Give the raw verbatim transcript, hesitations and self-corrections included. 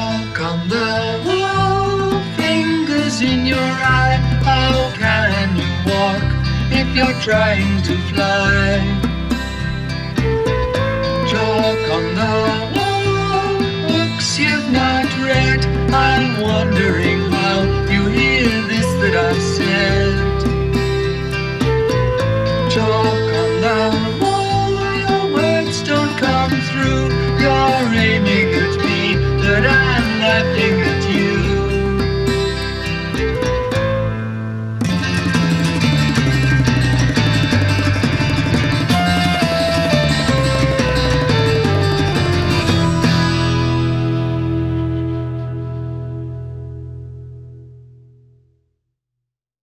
Chalk on the wall, fingers in your eye. How can you walk if you're trying to fly? Chalk on the wall, books you've not read. I'm wondering how you hear this that I've said. Chalk on the wall, your words don't come through. You're aiming at me, but I'm laughing